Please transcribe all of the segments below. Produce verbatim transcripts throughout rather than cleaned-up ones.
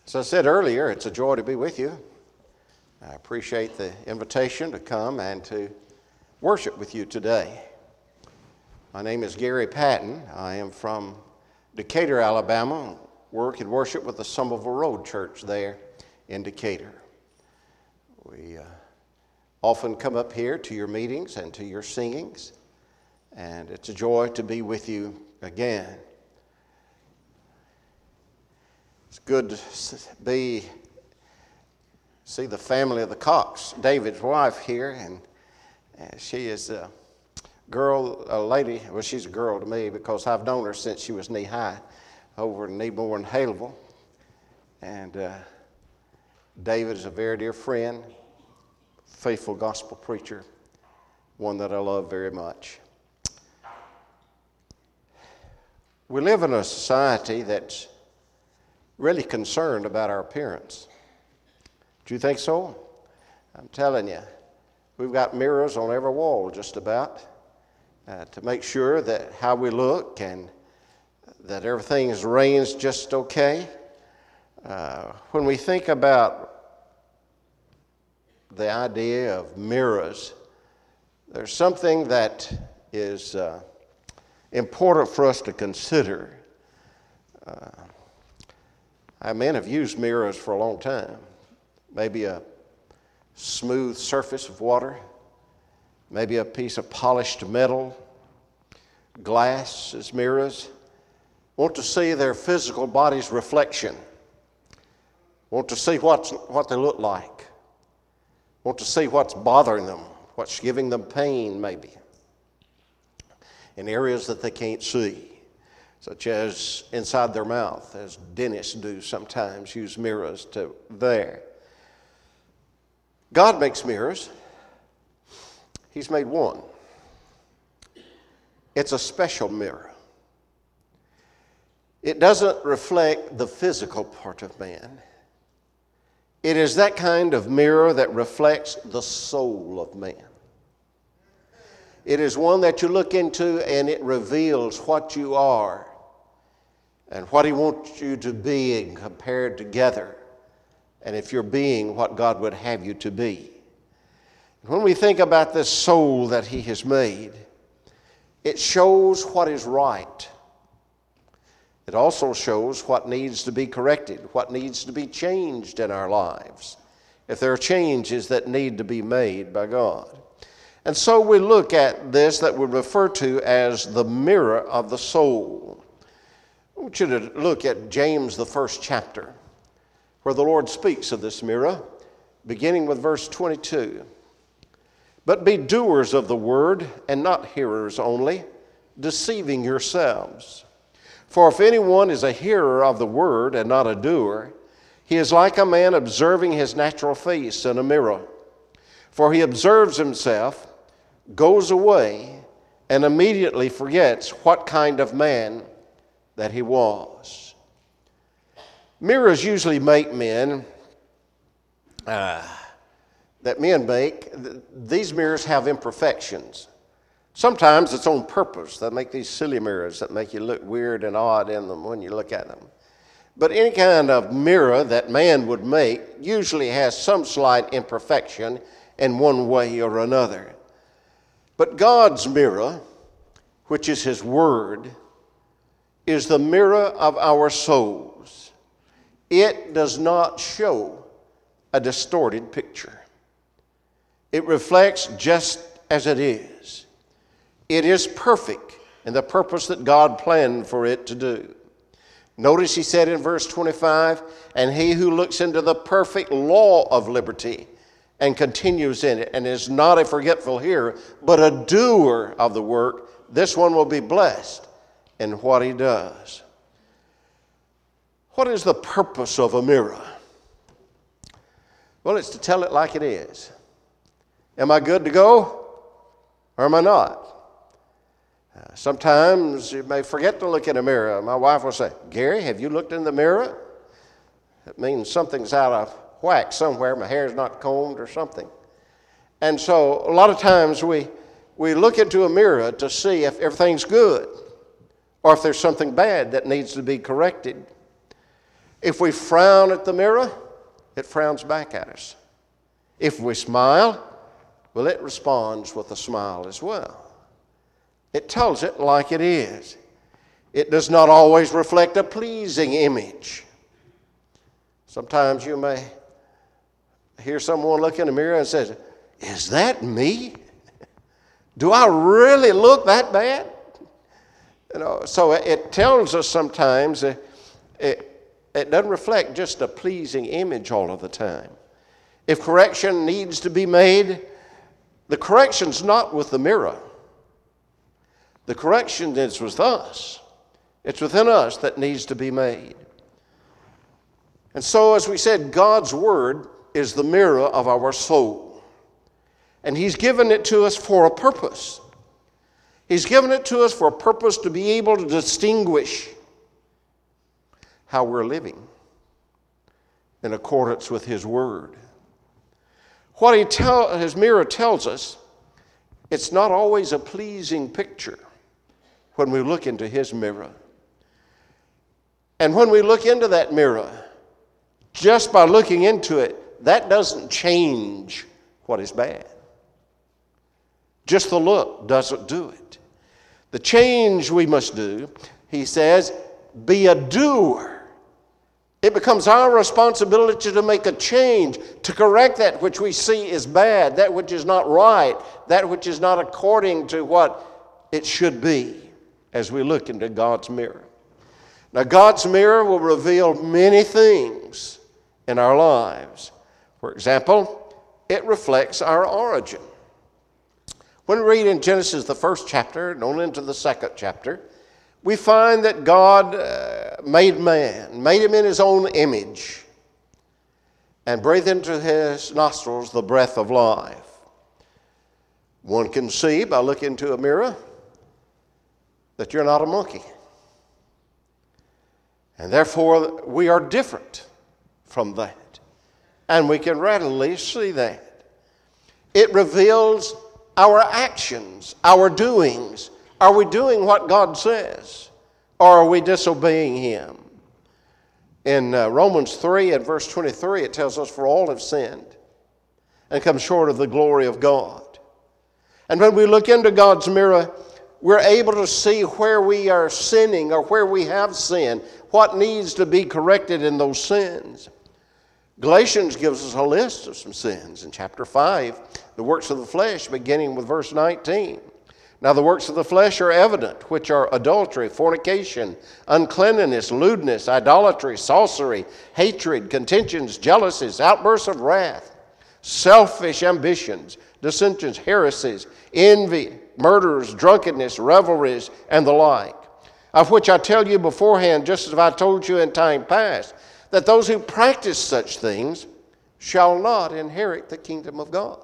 As I said earlier, it's a joy to be with you. I appreciate the invitation to come and to worship with you today. My name is Gary Patton. I am from Decatur, Alabama. Work and worship with the Somerville Road Church there in Decatur. We uh, often come up here to your meetings and to your singings, and it's a joy to be with you again. It's good to be see the family of the Cox, David's wife here, and, and she is a girl, a lady. Well, she's a girl to me because I've known her since she was knee high over in Needmore and Haleville. And uh, David is a very dear friend, faithful gospel preacher, one that I love very much. We live in a society that's really concerned about our appearance. Do you think so? I'm telling you, we've got mirrors on every wall just about uh, to make sure that how we look and that everything is arranged just okay. Uh, when we think about the idea of mirrors, there's something that is uh, important for us to consider. Uh, Our men have used mirrors for a long time. Maybe a smooth surface of water, maybe a piece of polished metal, glass as mirrors. Want to see their physical body's reflection. Want to see what's, what they look like. Want to see what's bothering them, what's giving them pain maybe, in areas that they can't see, such as inside their mouth, as dentists do sometimes, use mirrors to there. God makes mirrors. He's made one. It's a special mirror. It doesn't reflect the physical part of man. It is that kind of mirror that reflects the soul of man. It is one that you look into and it reveals what you are and what He wants you to be and compared together, and if you're being what God would have you to be. When we think about this soul that He has made, it shows what is right. It also shows what needs to be corrected, what needs to be changed in our lives, if there are changes that need to be made by God. And so we look at this that we refer to as the mirror of the soul. I want you to look at James, the first chapter, where the Lord speaks of this mirror, beginning with verse twenty-two. But be doers of the word, and not hearers only, deceiving yourselves. For if anyone is a hearer of the word and not a doer, he is like a man observing his natural face in a mirror. For he observes himself, goes away, and immediately forgets what kind of man that he was. Mirrors usually make men, uh, that men make, these mirrors have imperfections. Sometimes it's on purpose. They make these silly mirrors that make you look weird and odd in them when you look at them. But any kind of mirror that man would make usually has some slight imperfection in one way or another. But God's mirror, which is His Word, is the mirror of our souls. It does not show a distorted picture. It reflects just as it is. It is perfect in the purpose that God planned for it to do. Notice He said in verse twenty-five, and he who looks into the perfect law of liberty and continues in it, and is not a forgetful hearer, but a doer of the work, this one will be blessed in what he does. What is the purpose of a mirror? Well, it's to tell it like it is. Am I good to go, or am I not? Uh, sometimes you may forget to look in a mirror. My wife will say, Gary, have you looked in the mirror? That means something's out of whack somewhere. My hair's not combed or something. And so a lot of times we, we look into a mirror to see if everything's good or if there's something bad that needs to be corrected. If we frown at the mirror, it frowns back at us. If we smile, well, it responds with a smile as well. It tells it like it is. It does not always reflect a pleasing image. Sometimes you may hear someone look in the mirror and says, "Is that me? Do I really look that bad?" You know, so it tells us sometimes it, it, it doesn't reflect just a pleasing image all of the time. If correction needs to be made, the correction's not with the mirror. The correction is with us. It's within us that needs to be made. And so, as we said, God's Word is the mirror of our soul. And He's given it to us for a purpose. He's given it to us for a purpose to be able to distinguish how we're living in accordance with His Word. What he tell, His mirror tells us, it's not always a pleasing picture when we look into His mirror. And when we look into that mirror, just by looking into it, that doesn't change what is bad. Just the look doesn't do it. The change we must do, he says, be a doer. It becomes our responsibility to make a change, to correct that which we see is bad, that which is not right, that which is not according to what it should be as we look into God's mirror. Now, God's mirror will reveal many things in our lives. For example, it reflects our origin. When we read in Genesis, the first chapter, and on into the second chapter, we find that God uh, made man, made him in his own image, and breathed into his nostrils the breath of life. One can see by looking into a mirror that you're not a monkey. And therefore, we are different from that. And we can readily see that. It reveals our actions, our doings. Are we doing what God says? Or are we disobeying Him? In uh, Romans three and verse twenty-three, it tells us, "For all have sinned and come short of the glory of God." And when we look into God's mirror, we're able to see where we are sinning or where we have sinned, what needs to be corrected in those sins. Galatians gives us a list of some sins. In chapter five, the works of the flesh, beginning with verse nineteen. "Now the works of the flesh are evident, which are adultery, fornication, uncleanness, lewdness, idolatry, sorcery, hatred, contentions, jealousies, outbursts of wrath, selfish ambitions, dissensions, heresies, envy, murders, drunkenness, revelries, and the like, of which I tell you beforehand, just as I told you in time past, that those who practice such things shall not inherit the kingdom of God."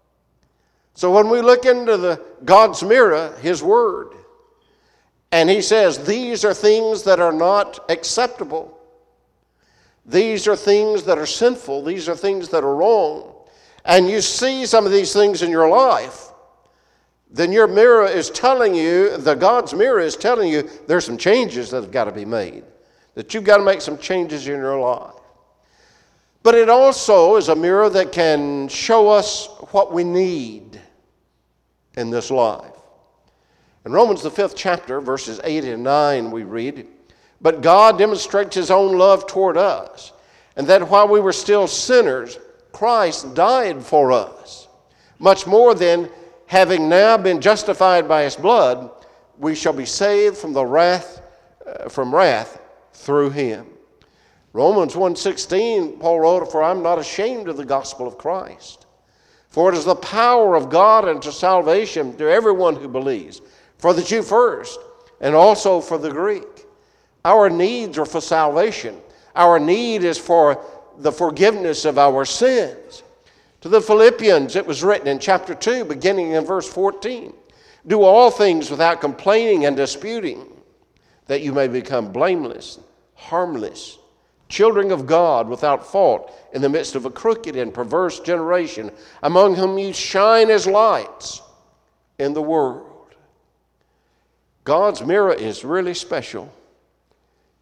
So when we look into the God's mirror, His Word, and He says, these are things that are not acceptable. These are things that are sinful. These are things that are wrong. And you see some of these things in your life, then your mirror is telling you, the God's mirror is telling you there's some changes that have got to be made, that you've got to make some changes in your life. But it also is a mirror that can show us what we need in this life. In Romans, the fifth chapter, verses eight and nine, we read, "But God demonstrates His own love toward us, and that while we were still sinners, Christ died for us. Much more then, having now been justified by His blood, we shall be saved from the wrath, uh, from wrath through Him." Romans one sixteen, Paul wrote, "For I'm not ashamed of the gospel of Christ. For it is the power of God unto salvation to everyone who believes, for the Jew first, and also for the Greek." Our needs are for salvation. Our need is for the forgiveness of our sins. To the Philippians, it was written in chapter two, beginning in verse fourteen, "Do all things without complaining and disputing, that you may become blameless, harmless, children of God without fault in the midst of a crooked and perverse generation, among whom you shine as lights in the world." God's mirror is really special.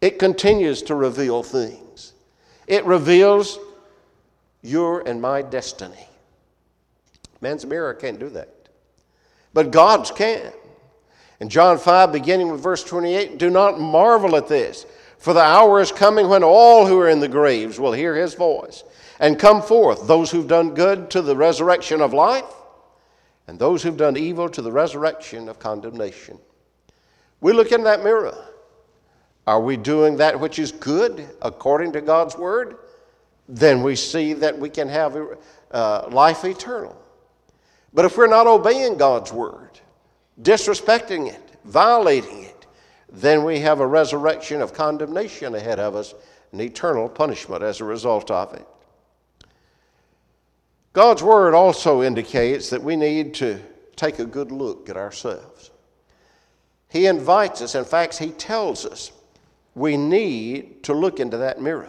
It continues to reveal things. It reveals your and my destiny. Man's mirror can't do that. But God's can. In John five, beginning with verse twenty-eight, do not marvel at this, for the hour is coming when all who are in the graves will hear his voice and come forth, those who've done good to the resurrection of life, and those who've done evil to the resurrection of condemnation. We look in that mirror. Are we doing that which is good according to God's word? Then we see that we can have uh, life eternal. But if we're not obeying God's word, disrespecting it, violating it, then we have a resurrection of condemnation ahead of us, an eternal punishment as a result of it. God's word also indicates that we need to take a good look at ourselves. He invites us, in fact, he tells us we need to look into that mirror.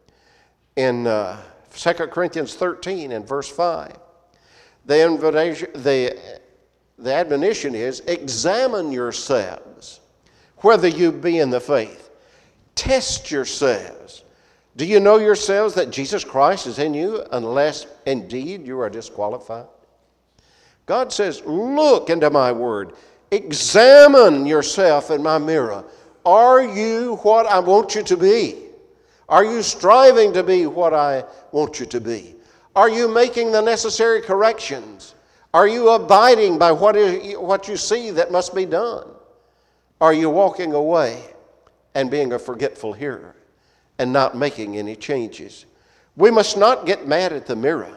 In uh, Second Corinthians thirteen and verse five, the, invitation, the, the admonition is, examine yourselves, whether you be in the faith. Test yourselves. Do you know yourselves that Jesus Christ is in you, unless indeed you are disqualified? God says, look into my word. Examine yourself in my mirror. Are you what I want you to be? Are you striving to be what I want you to be? Are you making the necessary corrections? Are you abiding by what is, what you see that must be done? Are you walking away and being a forgetful hearer and not making any changes? We must not get mad at the mirror.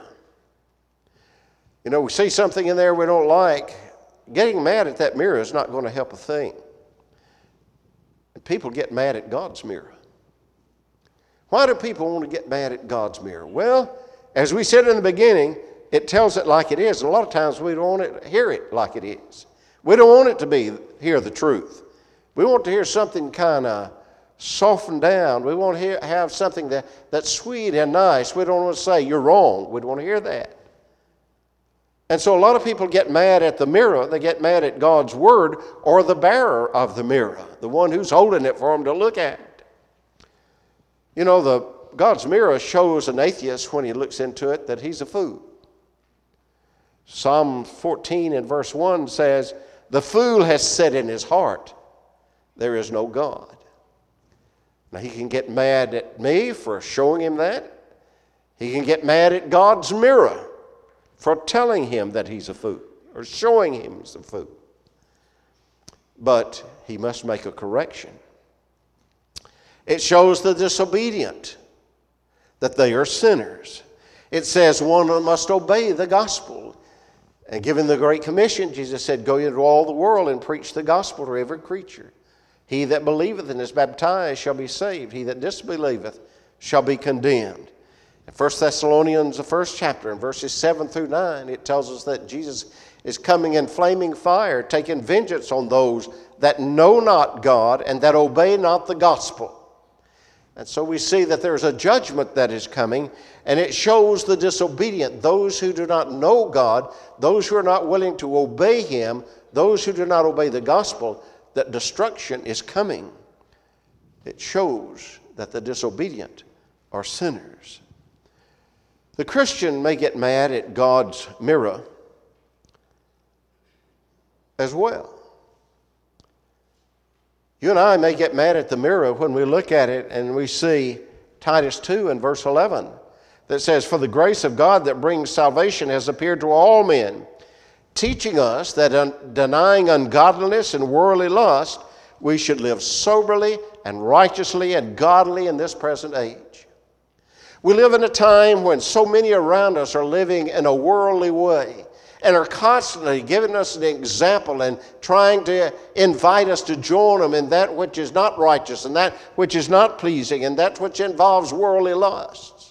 You know, we see something in there we don't like. Getting mad at that mirror is not going to help a thing. And people get mad at God's mirror. Why do people want to get mad at God's mirror? Well, as we said in the beginning, it tells it like it is. And a lot of times we don't want to hear it like it is. We don't want it to be, hear the truth. We want to hear something kind of softened down. We want to hear, have something that, that's sweet and nice. We don't want to say, you're wrong. We don't want to hear that. And so a lot of people get mad at the mirror. They get mad at God's word or the bearer of the mirror, the one who's holding it for them to look at. You know, the God's mirror shows an atheist when he looks into it that he's a fool. Psalm fourteen and verse one says, the fool has said in his heart, there is no God. Now he can get mad at me for showing him that. He can get mad at God's mirror for telling him that he's a fool or showing him he's a fool. But he must make a correction. It shows the disobedient that they are sinners. It says one must obey the gospel. And given the Great Commission, Jesus said, go into all the world and preach the gospel to every creature. He that believeth and is baptized shall be saved. He that disbelieveth shall be condemned. In First Thessalonians, the first chapter, in verses seven through nine, it tells us that Jesus is coming in flaming fire, taking vengeance on those that know not God and that obey not the gospel. And so we see that there's a judgment that is coming, and it shows the disobedient, those who do not know God, those who are not willing to obey Him, those who do not obey the gospel, that destruction is coming. It shows that the disobedient are sinners. The Christian may get mad at God's mirror as well. You and I may get mad at the mirror when we look at it and we see Titus two and verse eleven that says, for the grace of God that brings salvation has appeared to all men, teaching us that un- denying ungodliness and worldly lust, we should live soberly and righteously and godly in this present age. We live in a time when so many around us are living in a worldly way and are constantly giving us an example and trying to invite us to join them in that which is not righteous and that which is not pleasing and that which involves worldly lusts.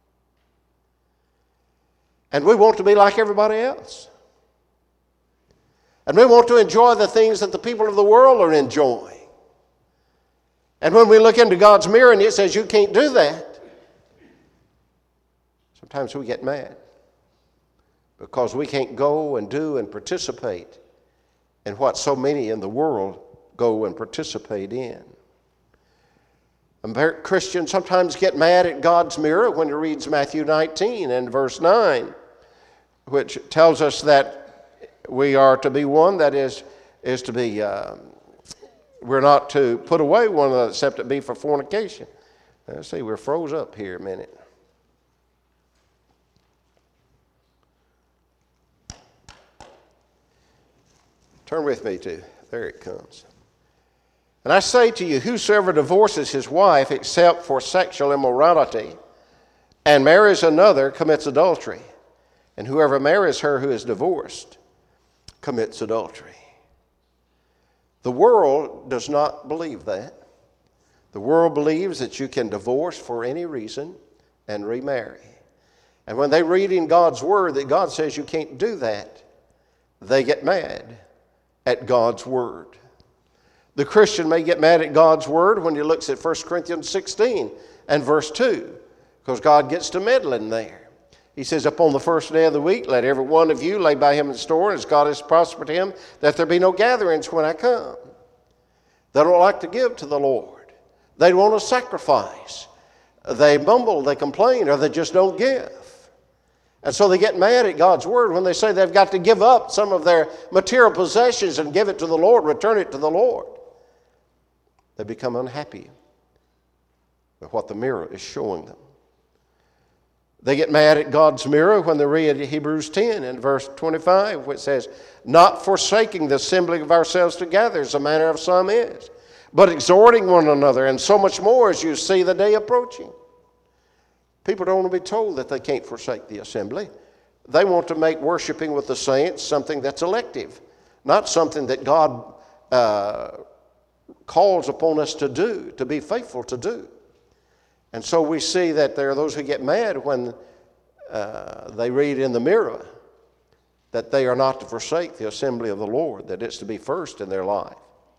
And we want to be like everybody else. And we want to enjoy the things that the people of the world are enjoying. And when we look into God's mirror and it says you can't do that, sometimes we get mad because we can't go and do and participate in what so many in the world go and participate in. A Christian sometimes get mad at God's mirror when he reads Matthew nineteen and verse nine, which tells us that we are to be one that is, is to be, uh, we're not to put away one another except it be for fornication. Let's see, we're froze up here a minute. Turn with me to, there it comes. And I say to you, whosoever divorces his wife except for sexual immorality and marries another commits adultery. And whoever marries her who is divorced commits adultery. The world does not believe that. The world believes that you can divorce for any reason and remarry. And when they read in God's word that God says you can't do that, they get mad at God's word. The Christian may get mad at God's word when he looks at First Corinthians sixteen and verse two, because God gets to meddling there. He says, upon the first day of the week, let every one of you lay by him in store, as God has prospered him, that there be no gatherings when I come. They don't like to give to the Lord. They want to sacrifice. They mumble, they complain, or they just don't give. And so they get mad at God's word when they say they've got to give up some of their material possessions and give it to the Lord, return it to the Lord. They become unhappy with what the mirror is showing them. They get mad at God's mirror when they read Hebrews ten and verse twenty-five, which says, not forsaking the assembling of ourselves together as the manner of some is, but exhorting one another, and so much more as you see the day approaching. People don't want to be told that they can't forsake the assembly. They want to make worshiping with the saints something that's elective, not something that God uh, calls upon us to do, to be faithful to do. And so we see that there are those who get mad when uh, they read in the mirror that they are not to forsake the assembly of the Lord, that it's to be first in their life.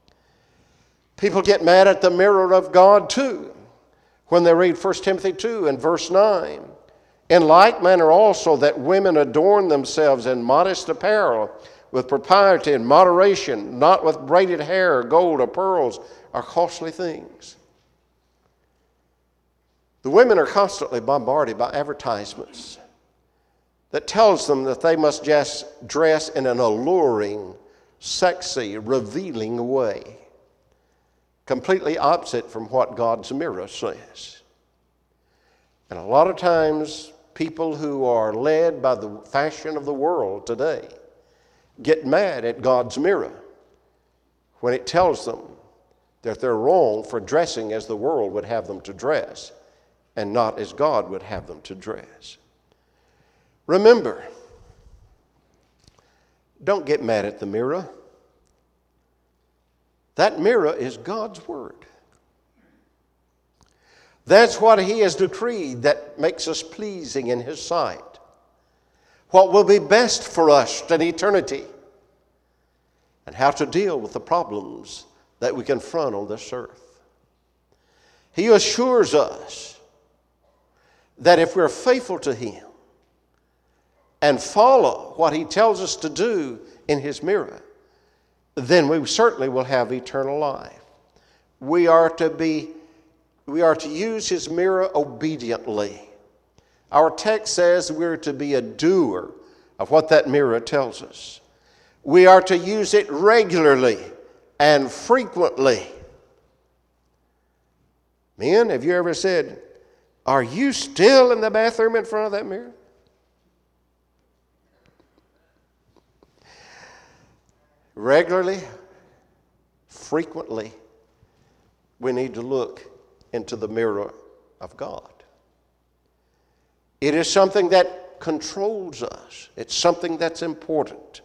People get mad at the mirror of God too when they read First Timothy two and verse nine. In like manner also that women adorn themselves in modest apparel, with propriety and moderation, not with braided hair or gold or pearls or costly things. The women are constantly bombarded by advertisements that tells them that they must just dress in an alluring, sexy, revealing way, completely opposite from what God's mirror says. And a lot of times, people who are led by the fashion of the world today get mad at God's mirror when it tells them that they're wrong for dressing as the world would have them to dress and not as God would have them to dress. Remember, don't get mad at the mirror. That mirror is God's word. That's what He has decreed that makes us pleasing in His sight. What will be best for us in eternity, and how to deal with the problems that we confront on this earth. He assures us that if we're faithful to Him and follow what He tells us to do in His mirror, then we certainly will have eternal life. We are to be, we are to use His mirror obediently. Our text says we're to be a doer of what that mirror tells us. We are to use it regularly and frequently. Men, have you ever said, are you still in the bathroom in front of that mirror? Regularly, frequently, we need to look into the mirror of God. It is something that controls us. It's something that's important.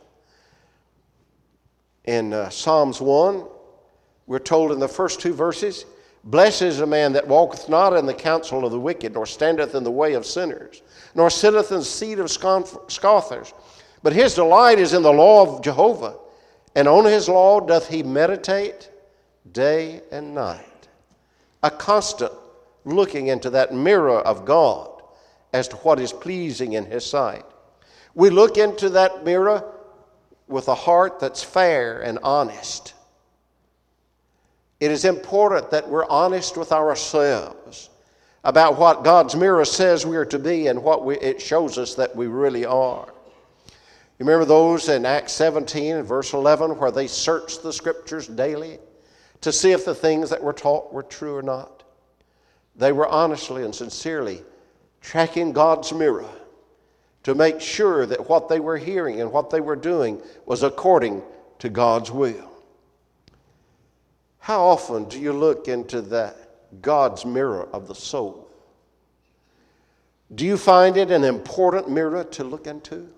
In uh, Psalms one, we're told in the first two verses, blessed is a man that walketh not in the counsel of the wicked, nor standeth in the way of sinners, nor sitteth in the seat of scoffers. But his delight is in the law of Jehovah, and on his law doth he meditate day and night. A constant looking into that mirror of God as to what is pleasing in His sight. We look into that mirror with a heart that's fair and honest. It is important that we're honest with ourselves about what God's mirror says we are to be and what we, it shows us that we really are. You remember those in Acts seventeen and verse eleven where they searched the Scriptures daily to see if the things that were taught were true or not? They were honestly and sincerely tracking God's mirror to make sure that what they were hearing and what they were doing was according to God's will. How often do you look into that God's mirror of the soul? Do you find it an important mirror to look into?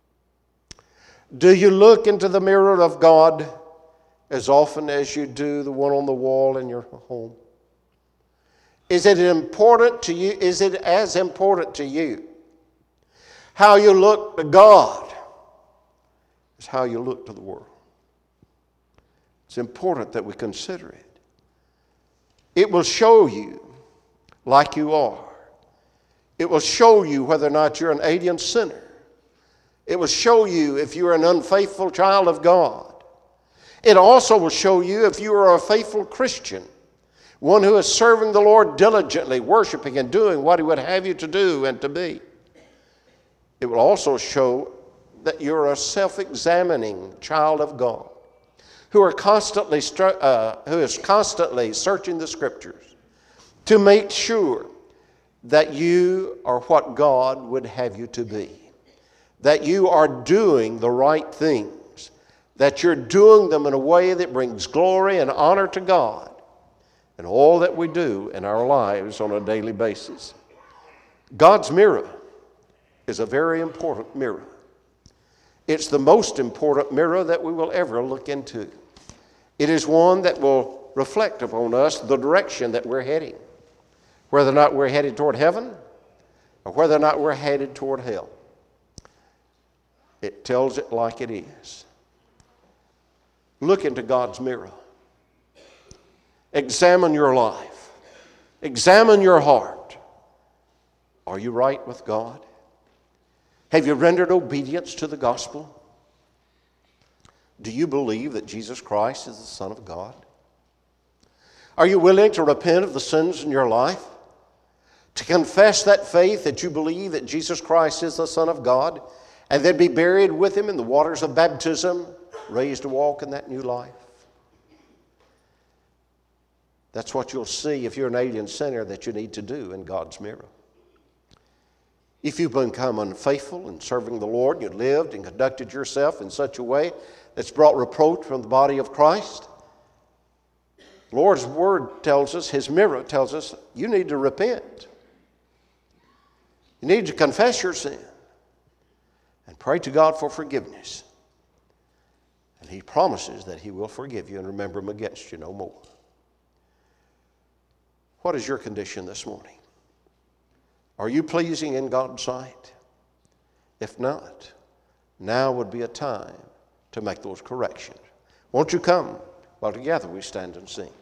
Do you look into the mirror of God as often as you do the one on the wall in your home? Is it important to you? Is it as important to you how you look to God as how you look to the world? It's important that we consider it. It will show you like you are. It will show you whether or not you're an alien sinner. It will show you if you're an unfaithful child of God. It also will show you if you are a faithful Christian, one who is serving the Lord diligently, worshiping and doing what He would have you to do and to be. It will also show that you're a self-examining child of God, who are constantly uh, who is constantly searching the Scriptures to make sure that you are what God would have you to be, that you are doing the right things, that you're doing them in a way that brings glory and honor to God in all that we do in our lives on a daily basis. God's mirror is a very important mirror. It's the most important mirror that we will ever look into. It is one that will reflect upon us the direction that we're heading, whether or not we're headed toward heaven or whether or not we're headed toward hell. It tells it like it is. Look into God's mirror. Examine your life. Examine your heart. Are you right with God? Have you rendered obedience to the gospel? Do you believe that Jesus Christ is the Son of God? Are you willing to repent of the sins in your life? To confess that faith that you believe that Jesus Christ is the Son of God, and then be buried with Him in the waters of baptism, raised to walk in that new life? That's what you'll see if you're an alien sinner that you need to do in God's mirror. If you've become unfaithful in serving the Lord, you've lived and conducted yourself in such a way that's brought reproach from the body of Christ, the Lord's Word tells us, His mirror tells us, you need to repent. You need to confess your sin and pray to God for forgiveness. And He promises that He will forgive you and remember Him against you no more. What is your condition this morning? Are you pleasing in God's sight? If not, now would be a time to make those corrections. Won't you come while together we stand and sing?